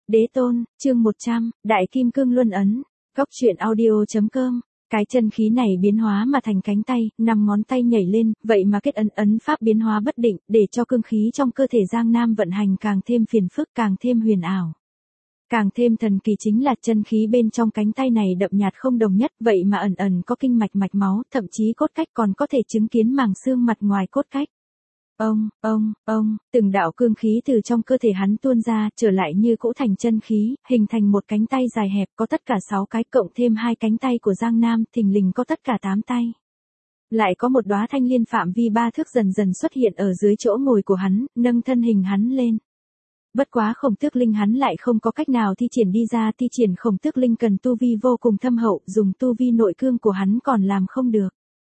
Đế tôn, chương 100, Đại Kim Cương Luân Ấn. Góc truyện audio.com. Cái chân khí này biến hóa mà thành cánh tay, 5 ngón tay nhảy lên, vậy mà kết ấn pháp biến hóa bất định, để cho cương khí trong cơ thể Giang Nam vận hành càng thêm phiền phức, càng thêm huyền ảo. Càng thêm thần kỳ chính là chân khí bên trong cánh tay này đậm nhạt không đồng nhất, vậy mà ẩn có kinh mạch mạch máu, thậm chí cốt cách còn có thể chứng kiến màng xương mặt ngoài cốt cách. Từng đạo cương khí từ trong cơ thể hắn tuôn ra, trở lại như cỗ thành chân khí, hình thành một cánh tay dài hẹp có tất cả 6 cái, cộng thêm 2 cánh tay của Giang Nam, thình lình có tất cả 8 tay. Lại có một đóa thanh liên phạm vi 3 thước dần dần xuất hiện ở dưới chỗ ngồi của hắn, nâng thân hình hắn lên. Bất quá Khổng Tước Linh hắn lại không có cách nào thi triển đi ra, thi triển Khổng Tước Linh cần tu vi vô cùng thâm hậu, dùng tu vi nội cương của hắn còn làm không được.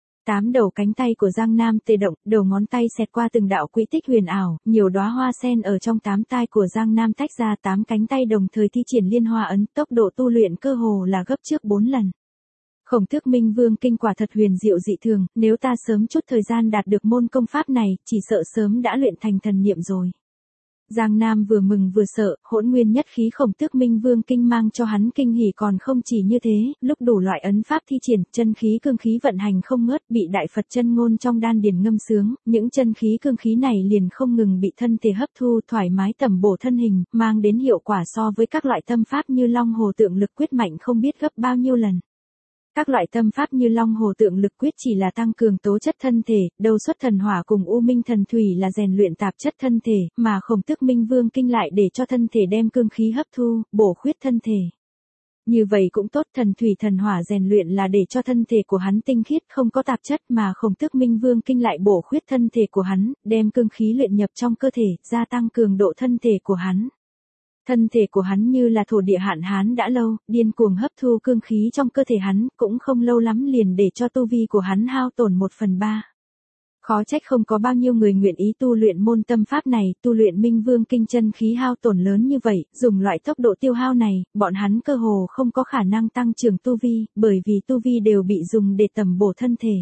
8 đầu cánh tay của Giang Nam tê động, đầu ngón tay xẹt qua từng đạo quỹ tích huyền ảo, nhiều đóa hoa sen ở trong 8 tay của Giang Nam tách ra, 8 cánh tay đồng thời thi triển liên hoa ấn, tốc độ tu luyện cơ hồ là gấp trước 4 lần. Khổng Tước Minh Vương kinh quả thật huyền diệu dị thường, nếu ta sớm chút thời gian đạt được môn công pháp này, chỉ sợ sớm đã luyện thành thần niệm rồi. Giang Nam vừa mừng vừa sợ, hỗn nguyên nhất khí Khổng Tước Minh Vương kinh mang cho hắn kinh hỉ còn không chỉ như thế, lúc đủ loại ấn pháp thi triển, chân khí cương khí vận hành không ngớt, bị đại Phật chân ngôn trong đan điền ngâm sướng, những chân khí cương khí này liền không ngừng bị thân thể hấp thu, thoải mái tẩm bổ thân hình, mang đến hiệu quả so với các loại tâm pháp như Long Hồ Tượng Lực Quyết mạnh không biết gấp bao nhiêu lần. Các loại tâm pháp như Long Hồ Tượng Lực Quyết chỉ là tăng cường tố chất thân thể, Đầu Xuất Thần Hỏa cùng U Minh Thần Thủy là rèn luyện tạp chất thân thể, mà Khổng Tước Minh Vương kinh lại để cho thân thể đem cương khí hấp thu, bổ khuyết thân thể. Như vậy cũng tốt, Thần Thủy Thần Hỏa rèn luyện là để cho thân thể của hắn tinh khiết không có tạp chất, mà Khổng Tước Minh Vương kinh lại bổ khuyết thân thể của hắn, đem cương khí luyện nhập trong cơ thể, gia tăng cường độ thân thể của hắn. Thân thể của hắn như là thổ địa hạn hán đã lâu, điên cuồng hấp thu cương khí trong cơ thể hắn, cũng không lâu lắm liền để cho tu vi của hắn hao tổn 1/3. Khó trách không có bao nhiêu người nguyện ý tu luyện môn tâm pháp này, tu luyện Minh Vương kinh chân khí hao tổn lớn như vậy, dùng loại tốc độ tiêu hao này, bọn hắn cơ hồ không có khả năng tăng trưởng tu vi, bởi vì tu vi đều bị dùng để tẩm bổ thân thể.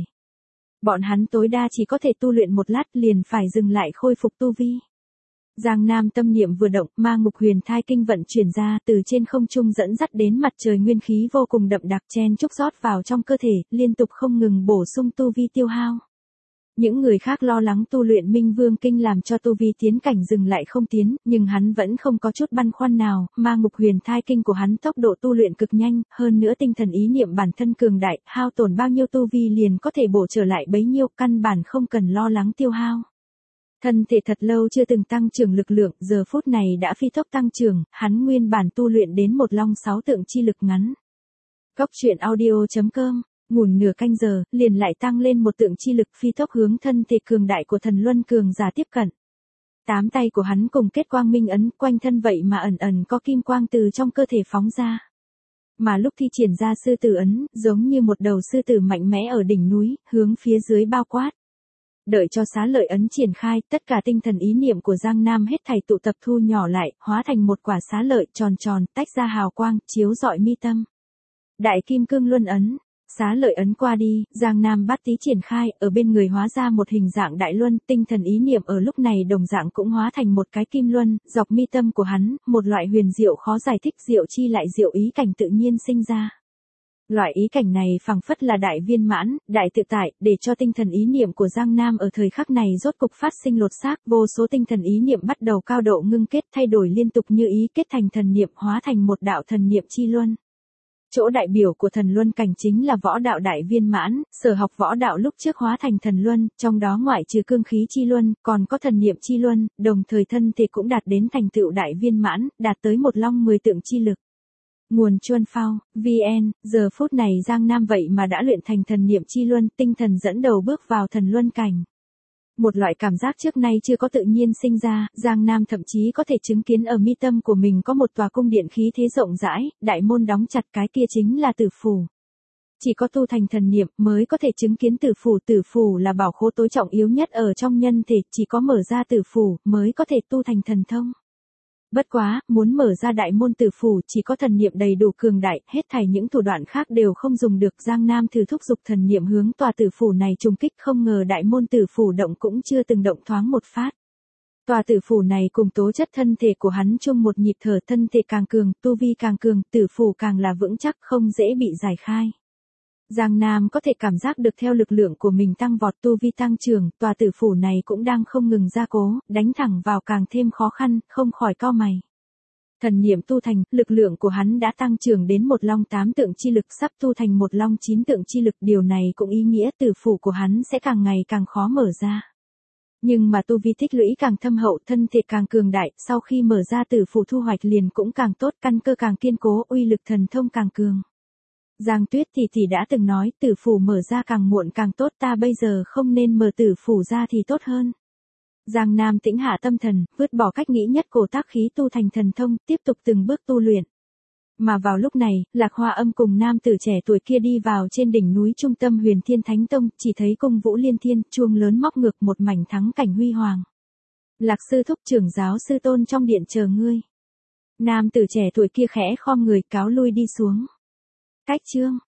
Bọn hắn tối đa chỉ có thể tu luyện một lát liền phải dừng lại khôi phục tu vi. Giang Nam tâm niệm vừa động, ma ngục huyền thai kinh vận chuyển ra, từ trên không trung dẫn dắt đến mặt trời nguyên khí vô cùng đậm đặc chen chúc rót vào trong cơ thể, liên tục không ngừng bổ sung tu vi tiêu hao. Những người khác lo lắng tu luyện Minh Vương kinh làm cho tu vi tiến cảnh dừng lại không tiến, nhưng hắn vẫn không có chút băn khoăn nào, ma ngục huyền thai kinh của hắn tốc độ tu luyện cực nhanh, hơn nữa tinh thần ý niệm bản thân cường đại, hao tổn bao nhiêu tu vi liền có thể bổ trở lại bấy nhiêu, căn bản không cần lo lắng tiêu hao. Thân thể thật lâu chưa từng tăng trưởng lực lượng, giờ phút này đã phi tốc tăng trưởng, hắn nguyên bản tu luyện đến một long 6 tượng chi lực ngắn. Góc truyện audio.com, ngủn nửa canh giờ, liền lại tăng lên một tượng chi lực phi tốc hướng thân thể cường đại của thần luân cường giả tiếp cận. 8 tay của hắn cùng kết quang minh ấn, quanh thân vậy mà ẩn có kim quang từ trong cơ thể phóng ra. Mà lúc thi triển ra sư tử ấn, giống như một đầu sư tử mạnh mẽ ở đỉnh núi, hướng phía dưới bao quát. Đợi cho xá lợi ấn triển khai, tất cả tinh thần ý niệm của Giang Nam hết thảy tụ tập thu nhỏ lại, hóa thành một quả xá lợi tròn tròn, tách ra hào quang, chiếu rọi mi tâm. Đại Kim Cương Luân Ấn, xá lợi ấn qua đi, Giang Nam bát tí triển khai, ở bên người hóa ra một hình dạng đại luân, tinh thần ý niệm ở lúc này đồng dạng cũng hóa thành một cái kim luân, dọc mi tâm của hắn, một loại huyền diệu khó giải thích diệu chi lại diệu ý cảnh tự nhiên sinh ra. Loại ý cảnh này phảng phất là đại viên mãn, đại tự tại, để cho tinh thần ý niệm của Giang Nam ở thời khắc này rốt cục phát sinh lột xác, vô số tinh thần ý niệm bắt đầu cao độ ngưng kết, thay đổi liên tục như ý kết thành thần niệm, hóa thành một đạo thần niệm chi luân. Chỗ đại biểu của thần luân cảnh chính là võ đạo đại viên mãn, sở học võ đạo lúc trước hóa thành thần luân, trong đó ngoại trừ cương khí chi luân, còn có thần niệm chi luân, đồng thời thân thể cũng đạt đến thành tựu đại viên mãn, đạt tới một long 10 tượng chi lực. Nguồn Chuân Phao, VN, giờ phút này Giang Nam vậy mà đã luyện thành thần niệm chi luân, tinh thần dẫn đầu bước vào thần luân cảnh. Một loại cảm giác trước nay chưa có tự nhiên sinh ra, Giang Nam thậm chí có thể chứng kiến ở mi tâm của mình có một tòa cung điện khí thế rộng rãi, đại môn đóng chặt, cái kia chính là tử phủ. Chỉ có tu thành thần niệm mới có thể chứng kiến tử phủ là bảo khố tối trọng yếu nhất ở trong nhân thể, chỉ có mở ra tử phủ mới có thể tu thành thần thông. Bất quá, muốn mở ra đại môn tử phủ chỉ có thần niệm đầy đủ cường đại, hết thảy những thủ đoạn khác đều không dùng được. Giang Nam thử thúc giục thần niệm hướng tòa tử phủ này trùng kích, không ngờ đại môn tử phủ động cũng chưa từng động thoáng một phát. Tòa tử phủ này cùng tố chất thân thể của hắn chung một nhịp thở, thân thể càng cường, tu vi càng cường, tử phủ càng là vững chắc, không dễ bị giải khai. Giang Nam có thể cảm giác được theo lực lượng của mình tăng vọt, tu vi tăng trưởng, tòa tử phủ này cũng đang không ngừng gia cố, đánh thẳng vào càng thêm khó khăn, không khỏi cau mày. Thần niệm tu thành, lực lượng của hắn đã tăng trưởng đến một long 8 tượng chi lực, sắp tu thành một long 9 tượng chi lực, điều này cũng ý nghĩa tử phủ của hắn sẽ càng ngày càng khó mở ra. Nhưng mà tu vi tích lũy càng thâm hậu, thân thể càng cường đại, sau khi mở ra tử phủ thu hoạch liền cũng càng tốt, căn cơ càng kiên cố, uy lực thần thông càng cường. Giang Tuyết tỷ đã từng nói, tử phủ mở ra càng muộn càng tốt, ta bây giờ không nên mở tử phủ ra thì tốt hơn. Giang Nam tĩnh hạ tâm thần, vứt bỏ cách nghĩ nhất cổ tác khí tu thành thần thông, tiếp tục từng bước tu luyện. Mà vào lúc này, Lạc Hoa Âm cùng nam tử trẻ tuổi kia đi vào trên đỉnh núi trung tâm Huyền Thiên Thánh Tông, chỉ thấy cung vũ liên thiên, chuông lớn móc ngược một mảnh thắng cảnh huy hoàng. Lạc sư thúc, trưởng giáo sư tôn trong điện chờ ngươi. Nam tử trẻ tuổi kia khẽ khom người cáo lui đi xuống. Cách chương